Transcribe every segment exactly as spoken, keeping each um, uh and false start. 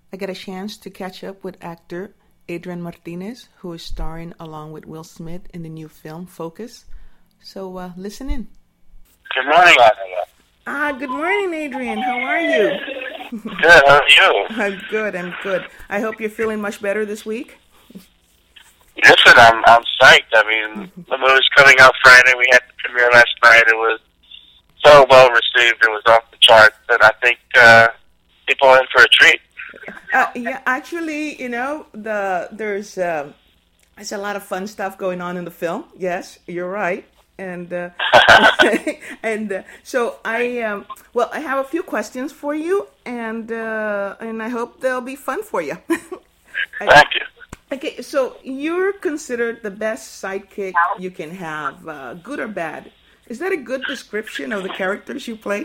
I got a chance to catch up with actor Adrian Martinez, who is starring along with Will Smith in the new film Focus. So uh, listen in. Good morning, Andrea. Ah, good morning, Adrian. How are you? Good, how are you? I'm good, I'm good. I hope you're feeling much better this week. Listen, I'm I'm psyched. I mean, the movie's coming out Friday. We had the premiere last night. It was so well received. It was off the charts, and I think uh, people are in for a treat. Uh, yeah, actually, you know, the there's um, there's a lot of fun stuff going on in the film. Yes, you're right. And uh, and uh, so I um, well, I have a few questions for you, and uh, and I hope they'll be fun for you. Thank you. Okay, so you're considered the best sidekick you can have, uh, good or bad. Is that a good description of the characters you play?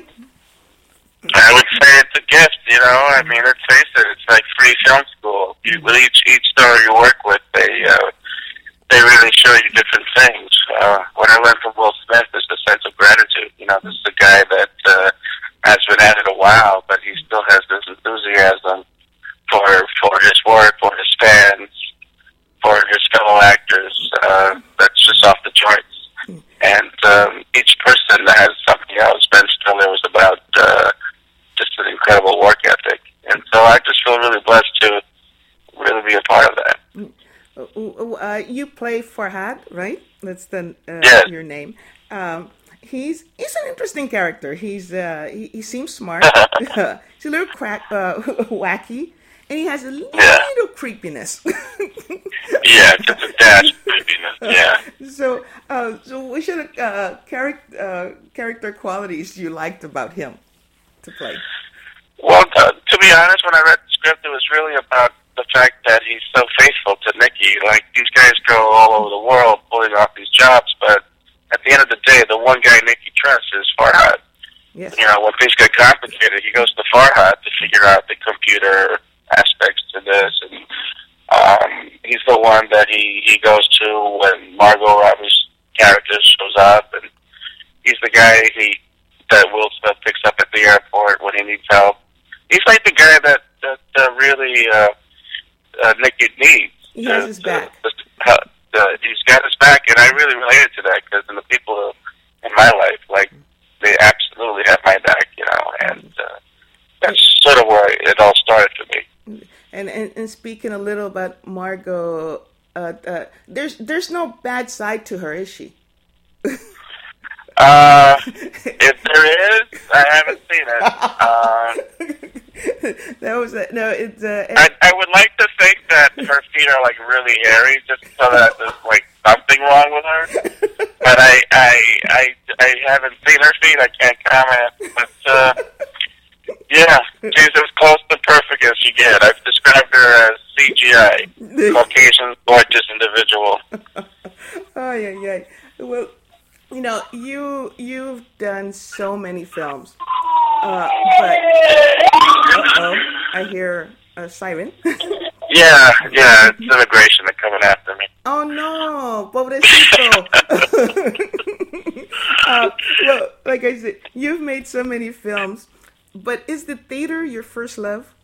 I would say it's a gift, you know. I mean, let's face it, it's like free film school. You, with each each star you work with, they uh, they really show you different things. Uh, what I learned from Will Smith is a sense of gratitude. You know, this is a guy that uh, has been at it a while, but he still has this enthusiasm for for his work, for his fans, for his fellow actors. Uh, that's just off the charts. And um, each person has something else. Ben Stiller was about uh, just an incredible work ethic. And so I just feel really blessed to really be a part of that. Uh, you play Farhad, right? That's the uh, yes. your name. Um, he's he's an interesting character. He's uh, he, he seems smart. He's a little crack, uh, wacky, and he has a little yeah. creepiness. yeah, just a dash of creepiness. Yeah. So, uh, so what should uh, character uh, character qualities you liked about him to play? Well, uh, to be honest, when I read the script, it was really about the fact that he's so faithful to Nikki. Like, these guys go all over the world pulling off these jobs, but at the end of the day, the one guy Nikki trusts is Farhad. Yes. You know, when things get complicated, he goes to Farhad to figure out the computer aspects to this, and um, he's the one that he, he goes to when Margot Robbie's character shows up, and he's the guy he that Will Smith picks up at the airport when he needs help. He's like the guy that, that uh, really uh, uh, Nikki needs. He has uh, his back. Uh, uh, uh, he's got his back, and I really related to that because in the people in my life, like, they absolutely have my back, you know, and uh, that's sort of where it all started for me. And and, and speaking a little about Margot, uh, uh, there's there's no bad side to her, is she? uh, if there is, I haven't seen it. Uh, that was a, no. It's. Uh, I I would like to think that her feet are like really hairy, just so that there's like something wrong with her. But I I I I haven't seen her feet. I can't comment. But uh, yeah, she's as close to perfect as you get. I've described her as C G I, Caucasian, gorgeous individual. Oh yeah, yeah. Well, you know, you you've done so many films, uh, but uh oh, I hear a siren. Yeah, yeah, it's immigration. They're coming after me. Oh no, pobrecito. uh, well, like I said, you've made so many films, but is the theater your first love?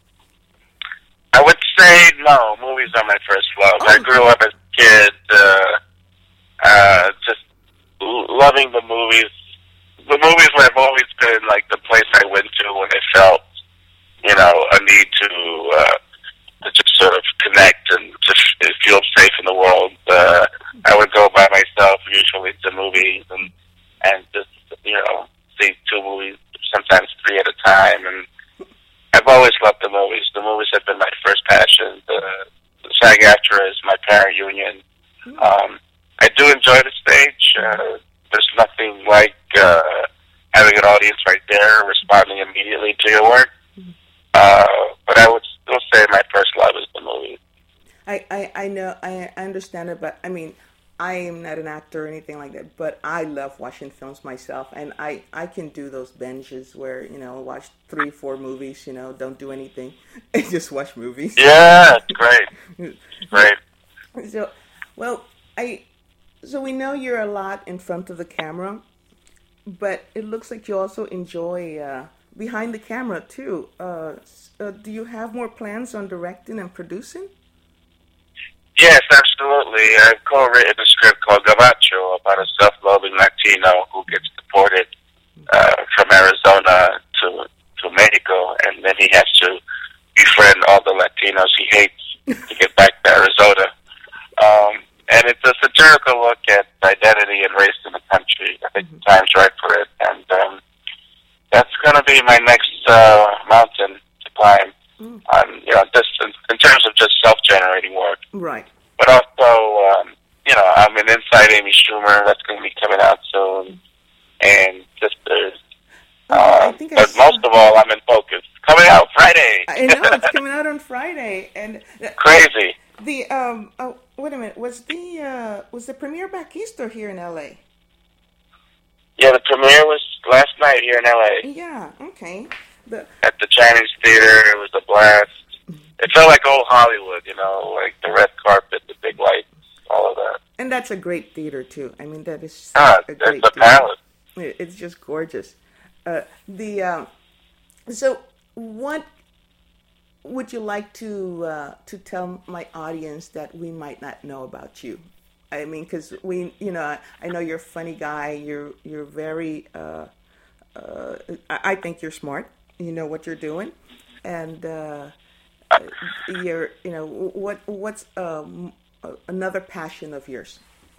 I would say no. Movies are my first love. Oh. I grew up as a kid, uh, uh, just loving the movies. The movies have always been like the place I went to when I felt, you know, a need to. Uh, to just sort of connect and just feel safe in the world. Uh, I would go by myself usually to movies and and just, you know, see two movies, sometimes three at a time. And I've always loved the movies. The movies have been my first passion. The, the SAG-AFTRA is my parent union. Um, I do enjoy the stage. Uh, there's nothing like uh, having an audience right there responding immediately to your work. Uh, but I would still say my first love is the movie. I, I, I know, I, I understand it, but I mean, I am not an actor or anything like that, but I love watching films myself, and I, I can do those binges where, you know, watch three, four movies, you know, don't do anything, and just watch movies. Yeah, it's great. It's great. So, well, I, so we know you're a lot in front of the camera, but it looks like you also enjoy uh, behind the camera too. Uh, s- uh, do you have more plans on directing and producing? Yes, absolutely. I've co-written a script called Gabacho about a self-loving Latino who gets deported uh, from Arizona to to Mexico, and then he has to befriend all the Latinos he hates to get back to Arizona. Um, and it's a satirical look at identity and race in the country. I think the time's right for it, and um, that's going to be my next uh, mountain to climb. Mm. On you know, just in, in terms of just self-generating work. Right. But also, um, you know, I'm an Inside Amy Schumer that's going to be coming out soon, and just there's. Oh, I Uh, think I but saw. most of all, I'm in Focus. Coming out Friday. I know it's coming out on Friday, and the Crazy. the, um. Oh, wait a minute. Was the uh was the premiere back east or here in L A? Yeah, the premiere was last night here in L A Yeah. Okay. The at the Chinese Theater. It was a blast. It felt like old Hollywood, you know, like the red carpet, the big lights, all of that. and that's a great theater too. I mean, that is such Ah, a it's great a theater. palace. It- It's just gorgeous. Uh, the um, so what would you like to uh, to tell my audience that we might not know about you? I mean, because we, you know, I, I know you're a funny guy. You're you're very. Uh, uh, I, I think you're smart. You know what you're doing, and uh, you're, you know, what what's um, another passion of yours?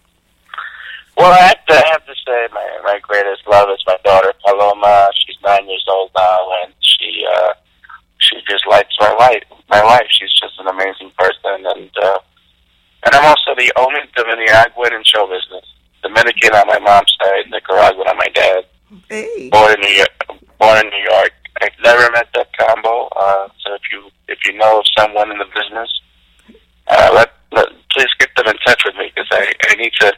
Well, I have to, I have to say my, my greatest love is my daughter, Paloma. She's nine years old now, and she uh, she just lights my life. My life. She's just an amazing person, and uh, and I'm also the only Dominican in show business. Dominican on my mom's side, Nicaraguan on my dad. Hey, Born in New York. Born in New York. I've never met that combo. Uh, so if you if you know of someone in the business, uh, let, let please get them in touch with me because I, I need to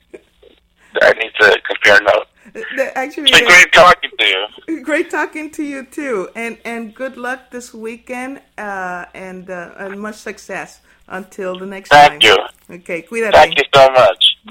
I need to compare notes. The- actually, It's been great talking to you. great talking to you too, and and good luck this weekend, uh, and uh, and much success until the next time. Thank you. Okay, cuídate. Thank you so much.